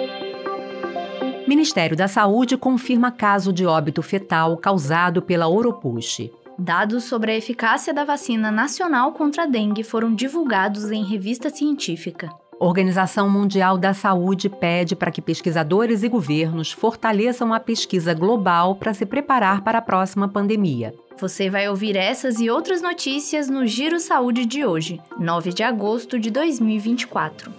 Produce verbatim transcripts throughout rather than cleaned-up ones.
Ministério da Saúde confirma caso de óbito fetal causado pela Oropouche. Dados sobre a eficácia da vacina nacional contra a dengue foram divulgados em revista científica. Organização Mundial da Saúde pede para que pesquisadores e governos fortaleçam a pesquisa global para se preparar para a próxima pandemia. Você vai ouvir essas e outras notícias no Giro Saúde de hoje, nove de agosto de dois mil e vinte e quatro.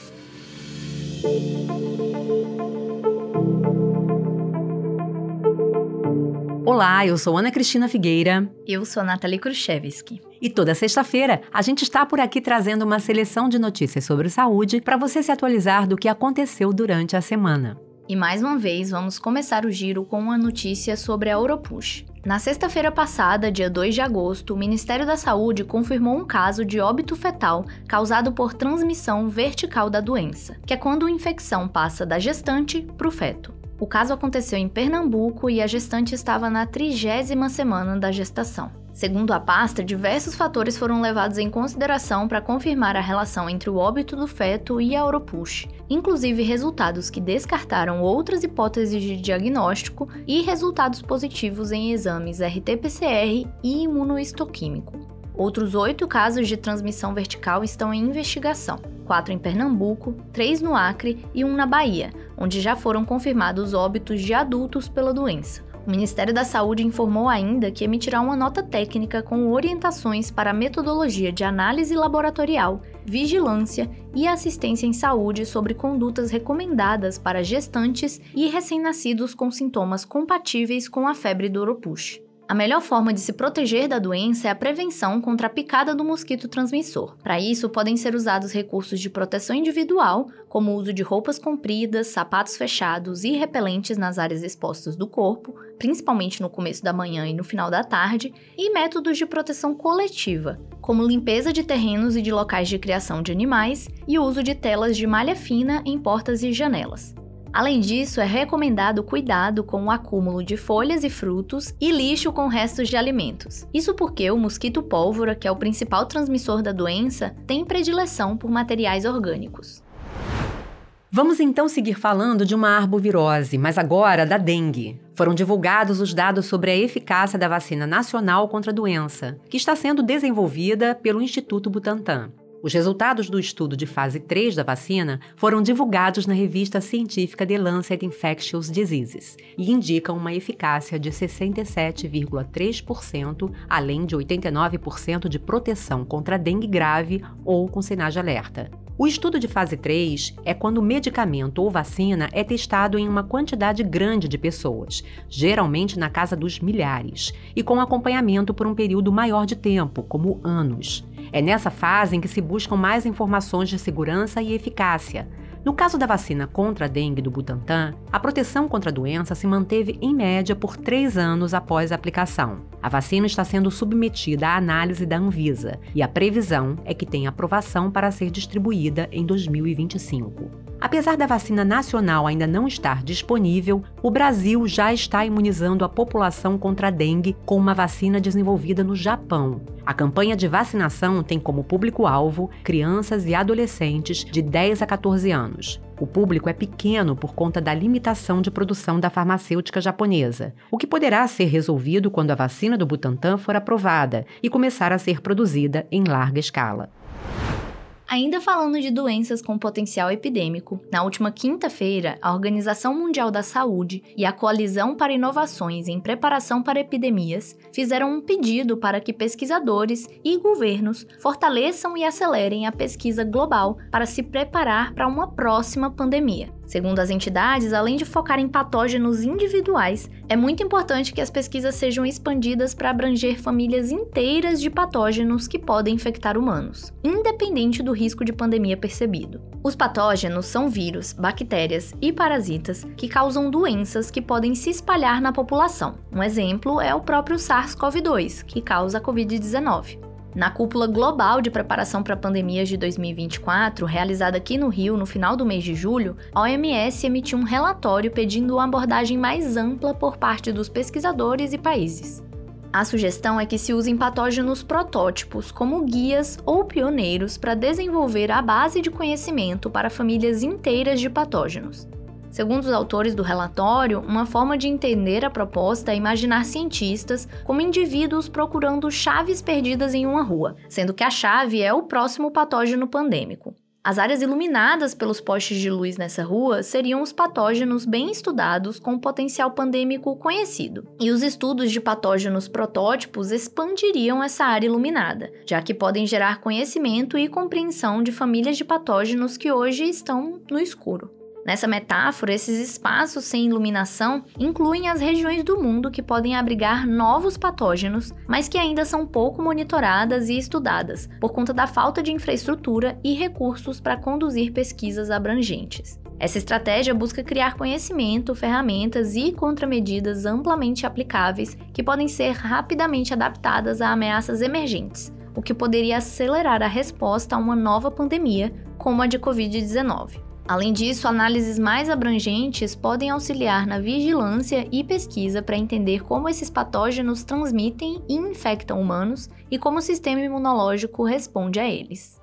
Olá, eu sou Ana Cristina Figueira. Eu sou a Nathalie Kruszewski. E toda sexta-feira a gente está por aqui trazendo uma seleção de notícias sobre saúde para você se atualizar do que aconteceu durante a semana. E mais uma vez vamos começar o giro com uma notícia sobre a Oropouche. Na sexta-feira passada, dia dois de agosto, o Ministério da Saúde confirmou um caso de óbito fetal causado por transmissão vertical da doença, que é quando a infecção passa da gestante para o feto. O caso aconteceu em Pernambuco e a gestante estava na trigésima semana da gestação. Segundo a pasta, diversos fatores foram levados em consideração para confirmar a relação entre o óbito do feto e a Oropouche, inclusive resultados que descartaram outras hipóteses de diagnóstico e resultados positivos em exames R T P C R e imunohistoquímico. Outros oito casos de transmissão vertical estão em investigação, quatro em Pernambuco, três no Acre e um na Bahia, onde já foram confirmados óbitos de adultos pela doença. O Ministério da Saúde informou ainda que emitirá uma nota técnica com orientações para a metodologia de análise laboratorial, vigilância e assistência em saúde sobre condutas recomendadas para gestantes e recém-nascidos com sintomas compatíveis com a febre do Oropouche. A melhor forma de se proteger da doença é a prevenção contra a picada do mosquito transmissor. Para isso, podem ser usados recursos de proteção individual, como o uso de roupas compridas, sapatos fechados e repelentes nas áreas expostas do corpo, principalmente no começo da manhã e no final da tarde, e métodos de proteção coletiva, como limpeza de terrenos e de locais de criação de animais e o uso de telas de malha fina em portas e janelas. Além disso, é recomendado cuidado com o acúmulo de folhas e frutos e lixo com restos de alimentos. Isso porque o mosquito pólvora, que é o principal transmissor da doença, tem predileção por materiais orgânicos. Vamos então seguir falando de uma arbovirose, mas agora da dengue. Foram divulgados os dados sobre a eficácia da vacina nacional contra a doença, que está sendo desenvolvida pelo Instituto Butantan. Os resultados do estudo de fase três da vacina foram divulgados na revista científica The Lancet Infectious Diseases e indicam uma eficácia de sessenta e sete vírgula três por cento, além de oitenta e nove por cento de proteção contra dengue grave ou com sinais de alerta. O estudo de fase três é quando o medicamento ou vacina é testado em uma quantidade grande de pessoas, geralmente na casa dos milhares, e com acompanhamento por um período maior de tempo, como anos. É nessa fase em que se buscam mais informações de segurança e eficácia. No caso da vacina contra a dengue do Butantan, a proteção contra a doença se manteve em média por três anos após a aplicação. A vacina está sendo submetida à análise da Anvisa e a previsão é que tenha aprovação para ser distribuída em dois mil e vinte e cinco. Apesar da vacina nacional ainda não estar disponível, o Brasil já está imunizando a população contra a dengue com uma vacina desenvolvida no Japão. A campanha de vacinação tem como público-alvo crianças e adolescentes de dez a quatorze anos. O público é pequeno por conta da limitação de produção da farmacêutica japonesa, o que poderá ser resolvido quando a vacina do Butantan for aprovada e começar a ser produzida em larga escala. Ainda falando de doenças com potencial epidêmico, na última quinta-feira, a Organização Mundial da Saúde e a Coalizão para Inovações em Preparação para Epidemias fizeram um pedido para que pesquisadores e governos fortaleçam e acelerem a pesquisa global para se preparar para uma próxima pandemia. Segundo as entidades, além de focar em patógenos individuais, é muito importante que as pesquisas sejam expandidas para abranger famílias inteiras de patógenos que podem infectar humanos, independente do risco de pandemia percebido. Os patógenos são vírus, bactérias e parasitas que causam doenças que podem se espalhar na população. Um exemplo é o próprio SARS-CoV dois, que causa a covid dezenove. Na Cúpula Global de Preparação para Pandemias de dois mil e vinte e quatro, realizada aqui no Rio no final do mês de julho, a O M S emitiu um relatório pedindo uma abordagem mais ampla por parte dos pesquisadores e países. A sugestão é que se usem patógenos protótipos como guias ou pioneiros para desenvolver a base de conhecimento para famílias inteiras de patógenos. Segundo os autores do relatório, uma forma de entender a proposta é imaginar cientistas como indivíduos procurando chaves perdidas em uma rua, sendo que a chave é o próximo patógeno pandêmico. As áreas iluminadas pelos postes de luz nessa rua seriam os patógenos bem estudados com potencial pandêmico conhecido. E os estudos de patógenos protótipos expandiriam essa área iluminada, já que podem gerar conhecimento e compreensão de famílias de patógenos que hoje estão no escuro. Nessa metáfora, esses espaços sem iluminação incluem as regiões do mundo que podem abrigar novos patógenos, mas que ainda são pouco monitoradas e estudadas, por conta da falta de infraestrutura e recursos para conduzir pesquisas abrangentes. Essa estratégia busca criar conhecimento, ferramentas e contramedidas amplamente aplicáveis que podem ser rapidamente adaptadas a ameaças emergentes, o que poderia acelerar a resposta a uma nova pandemia, como a de covid dezenove. Além disso, análises mais abrangentes podem auxiliar na vigilância e pesquisa para entender como esses patógenos transmitem e infectam humanos e como o sistema imunológico responde a eles.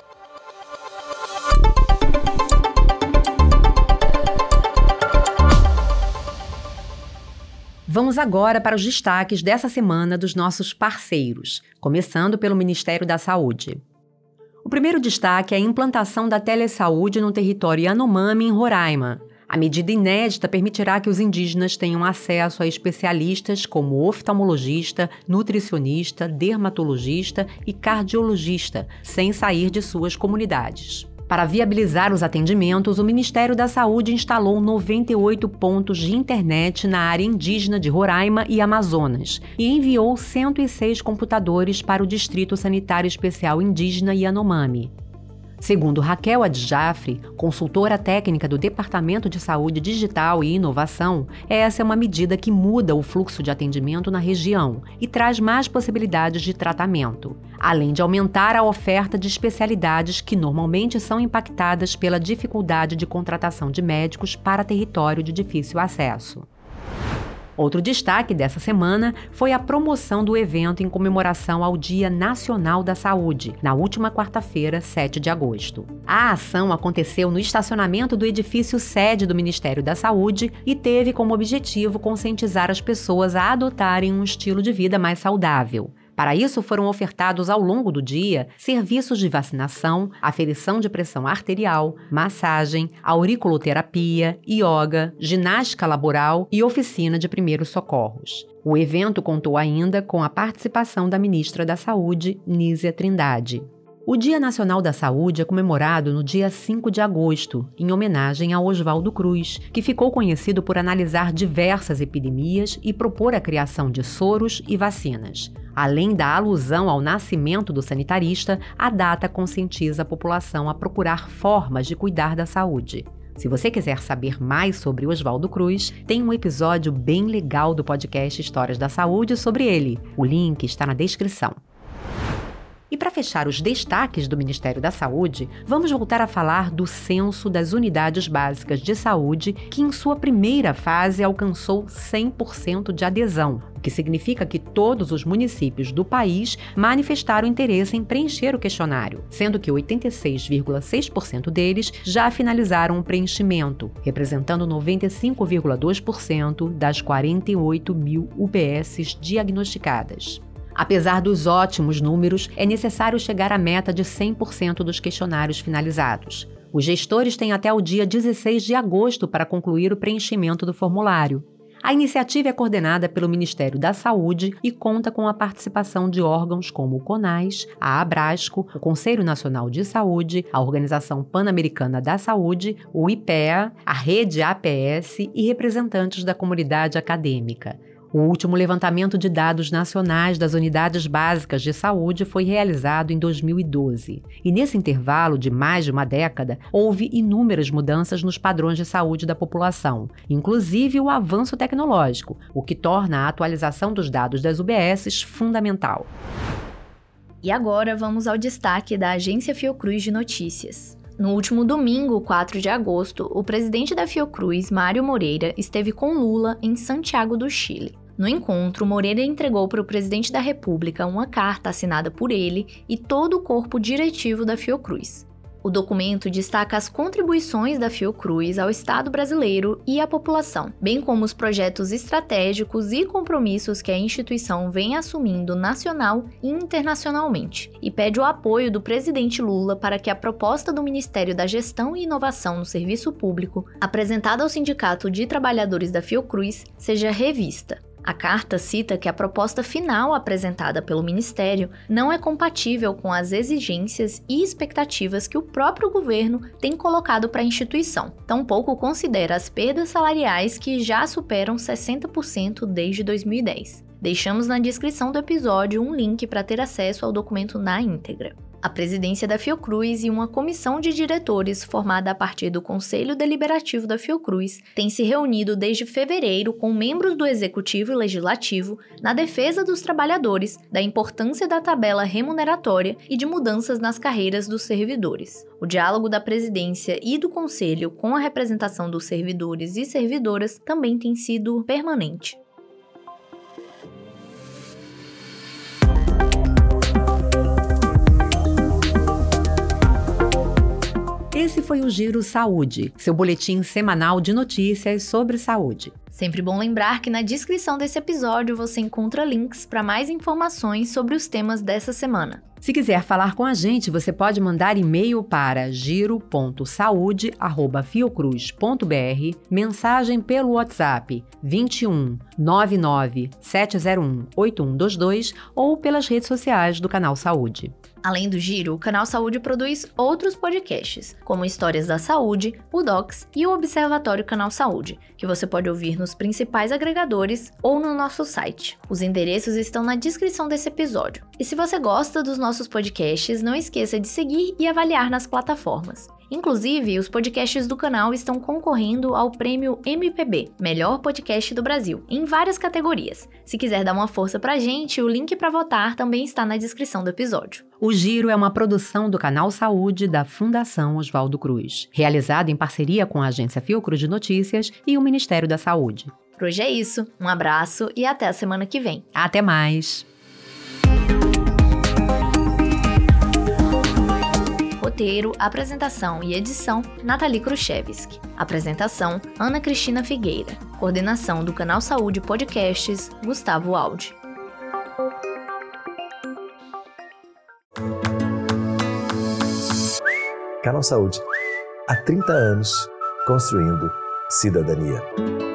Vamos agora para os destaques dessa semana dos nossos parceiros, começando pelo Ministério da Saúde. O primeiro destaque é a implantação da telesaúde no território Yanomami, em Roraima. A medida inédita permitirá que os indígenas tenham acesso a especialistas como oftalmologista, nutricionista, dermatologista e cardiologista, sem sair de suas comunidades. Para viabilizar os atendimentos, o Ministério da Saúde instalou noventa e oito pontos de internet na área indígena de Roraima e Amazonas e enviou cento e seis computadores para o Distrito Sanitário Especial Indígena Yanomami. Segundo Raquel Adjafre, consultora técnica do Departamento de Saúde Digital e Inovação, essa é uma medida que muda o fluxo de atendimento na região e traz mais possibilidades de tratamento, além de aumentar a oferta de especialidades que normalmente são impactadas pela dificuldade de contratação de médicos para território de difícil acesso. Outro destaque dessa semana foi a promoção do evento em comemoração ao Dia Nacional da Saúde, na última quarta-feira, sete de agosto. A ação aconteceu no estacionamento do edifício sede do Ministério da Saúde e teve como objetivo conscientizar as pessoas a adotarem um estilo de vida mais saudável. Para isso, foram ofertados ao longo do dia serviços de vacinação, aferição de pressão arterial, massagem, auriculoterapia, yoga, ginástica laboral e oficina de primeiros socorros. O evento contou ainda com a participação da ministra da Saúde, Nízia Trindade. O Dia Nacional da Saúde é comemorado no dia cinco de agosto, em homenagem a Oswaldo Cruz, que ficou conhecido por analisar diversas epidemias e propor a criação de soros e vacinas. Além da alusão ao nascimento do sanitarista, a data conscientiza a população a procurar formas de cuidar da saúde. Se você quiser saber mais sobre Oswaldo Cruz, tem um episódio bem legal do podcast Histórias da Saúde sobre ele. O link está na descrição. E para fechar os destaques do Ministério da Saúde, vamos voltar a falar do Censo das Unidades Básicas de Saúde, que em sua primeira fase alcançou cem por cento de adesão, o que significa que todos os municípios do país manifestaram interesse em preencher o questionário, sendo que oitenta e seis vírgula seis por cento deles já finalizaram o preenchimento, representando noventa e cinco vírgula dois por cento das quarenta e oito mil U B Ss diagnosticadas. Apesar dos ótimos números, é necessário chegar à meta de cem por cento dos questionários finalizados. Os gestores têm até o dia dezesseis de agosto para concluir o preenchimento do formulário. A iniciativa é coordenada pelo Ministério da Saúde e conta com a participação de órgãos como o CONAS, a Abrasco, o Conselho Nacional de Saúde, a Organização Pan-Americana da Saúde, o I P E A, a Rede A P S e representantes da comunidade acadêmica. O último levantamento de dados nacionais das unidades básicas de saúde foi realizado em dois mil e doze. E nesse intervalo de mais de uma década, houve inúmeras mudanças nos padrões de saúde da população, inclusive o avanço tecnológico, o que torna a atualização dos dados das U B Ss fundamental. E agora vamos ao destaque da Agência Fiocruz de Notícias. No último domingo, quatro de agosto, o presidente da Fiocruz, Mário Moreira, esteve com Lula em Santiago do Chile. No encontro, Moreira entregou para o presidente da República uma carta assinada por ele e todo o corpo diretivo da Fiocruz. O documento destaca as contribuições da Fiocruz ao Estado brasileiro e à população, bem como os projetos estratégicos e compromissos que a instituição vem assumindo nacional e internacionalmente, e pede o apoio do presidente Lula para que a proposta do Ministério da Gestão e Inovação no Serviço Público, apresentada ao Sindicato de Trabalhadores da Fiocruz, seja revista. A carta cita que a proposta final apresentada pelo Ministério não é compatível com as exigências e expectativas que o próprio governo tem colocado para a instituição. Tampouco considera as perdas salariais que já superam sessenta por cento desde dois mil e dez. Deixamos na descrição do episódio um link para ter acesso ao documento na íntegra. A presidência da Fiocruz e uma comissão de diretores formada a partir do Conselho Deliberativo da Fiocruz tem se reunido desde fevereiro com membros do Executivo e Legislativo na defesa dos trabalhadores, da importância da tabela remuneratória e de mudanças nas carreiras dos servidores. O diálogo da presidência e do Conselho com a representação dos servidores e servidoras também tem sido permanente. Esse foi o Giro Saúde, seu boletim semanal de notícias sobre saúde. Sempre bom lembrar que na descrição desse episódio você encontra links para mais informações sobre os temas dessa semana. Se quiser falar com a gente, você pode mandar e-mail para giro ponto saúde arroba fiocruz ponto b r, mensagem pelo WhatsApp vinte e um, nove nove, sete zero um, oito um dois dois ou pelas redes sociais do Canal Saúde. Além do Giro, o Canal Saúde produz outros podcasts, como Histórias da Saúde, o Docs e o Observatório Canal Saúde, que você pode ouvir nos principais agregadores ou no nosso site. Os endereços estão na descrição desse episódio. E se você gosta dos nossos podcasts, não esqueça de seguir e avaliar nas plataformas. Inclusive, os podcasts do canal estão concorrendo ao prêmio M P B, Melhor Podcast do Brasil, em várias categorias. Se quiser dar uma força pra gente, o link para votar também está na descrição do episódio. O Giro é uma produção do Canal Saúde da Fundação Oswaldo Cruz, realizado em parceria com a Agência Fiocruz de Notícias e o Ministério da Saúde. Por hoje é isso, um abraço e até a semana que vem. Até mais! Roteiro, apresentação e edição, Nathalie Kruszewski. Apresentação, Ana Cristina Figueira. Coordenação do Canal Saúde Podcasts, Gustavo Aldi. Canal Saúde. Há trinta anos, construindo cidadania.